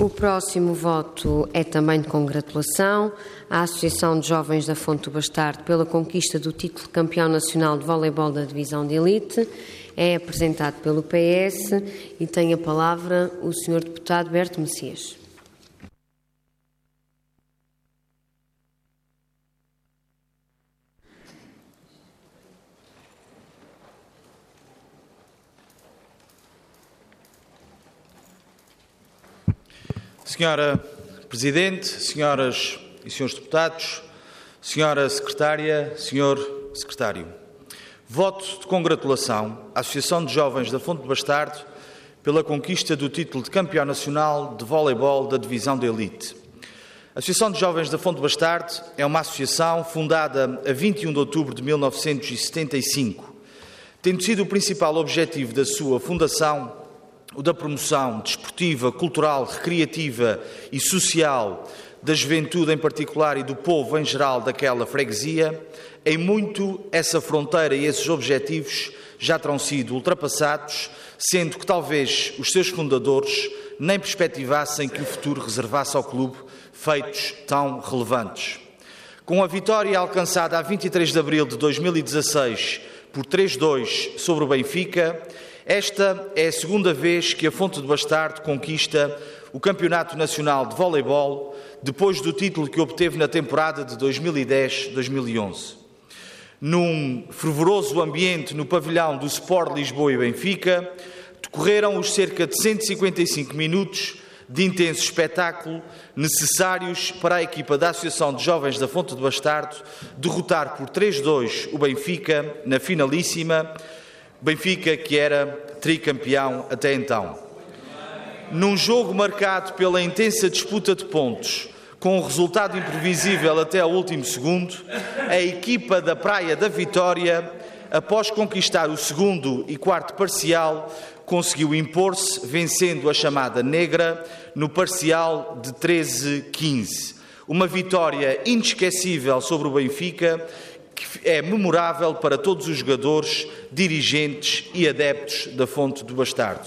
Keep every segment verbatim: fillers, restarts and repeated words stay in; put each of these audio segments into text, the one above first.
O próximo voto é também de congratulação à Associação de Jovens da Fonte do Bastardo pela conquista do título de campeão nacional de voleibol da divisão de elite. É apresentado pelo P S e tem a palavra o senhor deputado Berto Messias. Senhora Presidente, senhoras e senhores deputados, senhora Secretária, senhor Secretário, voto de congratulação à Associação de Jovens da Fonte do Bastardo pela conquista do título de campeão nacional de voleibol da divisão de elite. A Associação de Jovens da Fonte do Bastardo é uma associação fundada a vinte e um de outubro de mil novecentos e setenta e cinco, tendo sido o principal objetivo da sua fundação o da promoção desportiva, cultural, recreativa e social da juventude em particular e do povo em geral daquela freguesia. Em muito, essa fronteira e esses objetivos já terão sido ultrapassados, sendo que talvez os seus fundadores nem perspectivassem que o futuro reservasse ao clube feitos tão relevantes. Com a vitória alcançada a vinte e três de abril de dois mil e dezasseis por três a dois sobre o Benfica, esta é a segunda vez que a Fonte do Bastardo conquista o Campeonato Nacional de Voleibol, depois do título que obteve na temporada de dois mil e dez a dois mil e onze. Num fervoroso ambiente no pavilhão do Sport Lisboa e Benfica, decorreram os cerca de cento e cinquenta e cinco minutos de intenso espetáculo necessários para a equipa da Associação de Jovens da Fonte do Bastardo derrotar por três a dois o Benfica na finalíssima, Benfica que era tricampeão até então. Num jogo marcado pela intensa disputa de pontos, com um resultado imprevisível até ao último segundo, a equipa da Praia da Vitória, após conquistar o segundo e quarto parcial, conseguiu impor-se, vencendo a chamada negra no parcial de treze a quinze. Uma vitória inesquecível sobre o Benfica, que é memorável para todos os jogadores, dirigentes e adeptos da Fonte do Bastardo.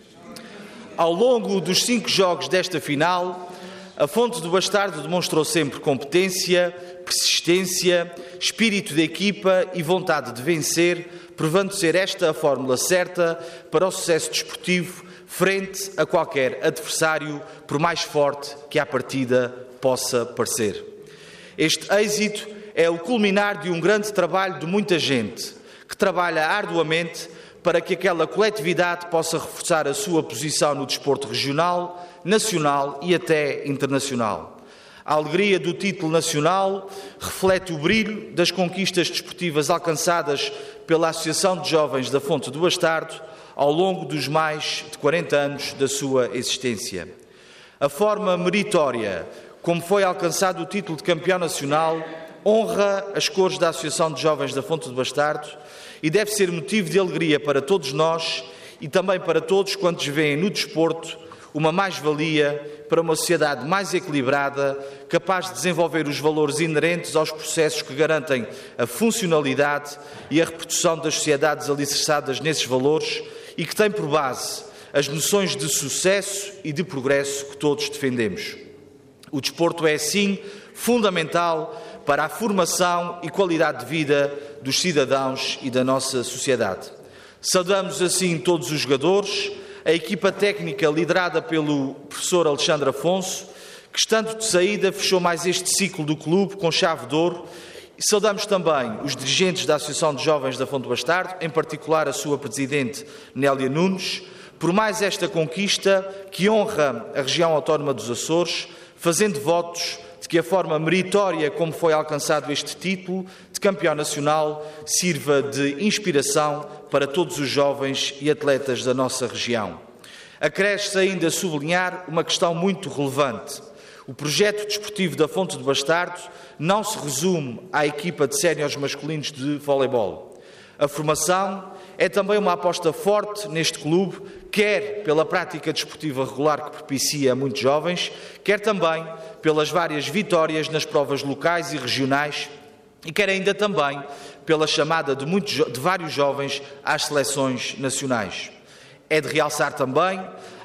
Ao longo dos cinco jogos desta final, a Fonte do Bastardo demonstrou sempre competência, persistência, espírito de equipa e vontade de vencer, provando ser esta a fórmula certa para o sucesso desportivo frente a qualquer adversário, por mais forte que à partida possa parecer. Este êxito é o culminar de um grande trabalho de muita gente, que trabalha arduamente para que aquela coletividade possa reforçar a sua posição no desporto regional, nacional e até internacional. A alegria do título nacional reflete o brilho das conquistas desportivas alcançadas pela Associação de Jovens da Fonte do Bastardo ao longo dos mais de quarenta anos da sua existência. A forma meritória como foi alcançado o título de campeão nacional honra as cores da Associação de Jovens da Fonte do Bastardo e deve ser motivo de alegria para todos nós e também para todos quantos veem no desporto uma mais-valia para uma sociedade mais equilibrada, capaz de desenvolver os valores inerentes aos processos que garantem a funcionalidade e a reprodução das sociedades alicerçadas nesses valores e que tem por base as noções de sucesso e de progresso que todos defendemos. O desporto é, assim, fundamental para a formação e qualidade de vida dos cidadãos e da nossa sociedade. Saudamos assim todos os jogadores, a equipa técnica liderada pelo professor Alexandre Afonso, que estando de saída fechou mais este ciclo do clube com chave de ouro, e saudamos também os dirigentes da Associação de Jovens da Fonte do Bastardo, em particular a sua presidente Nélia Nunes, por mais esta conquista que honra a região autónoma dos Açores, fazendo votos de que a forma meritória como foi alcançado este título de campeão nacional sirva de inspiração para todos os jovens e atletas da nossa região. Acresce ainda sublinhar uma questão muito relevante. O projeto desportivo da Fonte do Bastardo não se resume à equipa de séniores masculinos de voleibol. A formação é também uma aposta forte neste clube, quer pela prática desportiva regular que propicia a muitos jovens, quer também pelas várias vitórias nas provas locais e regionais e quer ainda também pela chamada de, muitos, de vários jovens às seleções nacionais. É de realçar também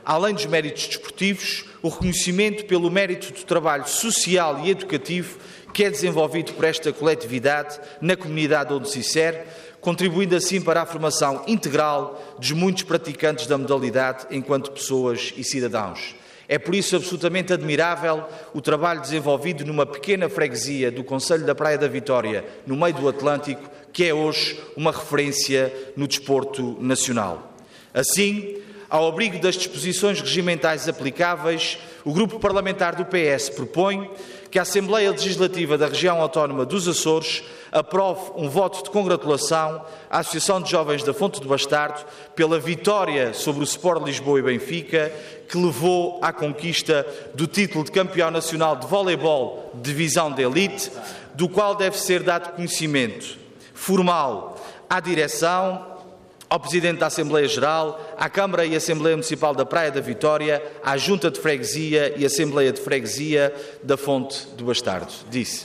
além dos méritos desportivos, o reconhecimento pelo mérito do trabalho social e educativo que é desenvolvido por esta coletividade na comunidade onde se insere, contribuindo assim para a formação integral dos muitos praticantes da modalidade enquanto pessoas e cidadãos. É por isso absolutamente admirável o trabalho desenvolvido numa pequena freguesia do concelho da Praia da Vitória, no meio do Atlântico, que é hoje uma referência no desporto nacional. Assim, ao abrigo das disposições regimentais aplicáveis, o Grupo Parlamentar do P S propõe que a Assembleia Legislativa da Região Autónoma dos Açores aprove um voto de congratulação à Associação de Jovens da Fonte do Bastardo pela vitória sobre o Sport Lisboa e Benfica, que levou à conquista do título de campeão nacional de voleibol de divisão de elite, do qual deve ser dado conhecimento formal à direção, ao Presidente da Assembleia Geral, à Câmara e Assembleia Municipal da Praia da Vitória, à Junta de Freguesia e Assembleia de Freguesia da Fonte do Bastardo. Disse.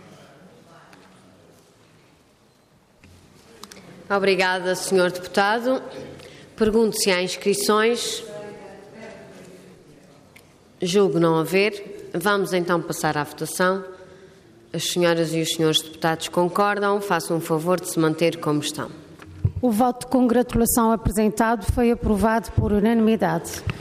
Obrigada, senhor Deputado. Pergunto se há inscrições. Julgo não haver. Vamos então passar à votação. As senhoras e os senhores deputados concordam. Façam um favor de se manter como estão. O voto de congratulação apresentado foi aprovado por unanimidade.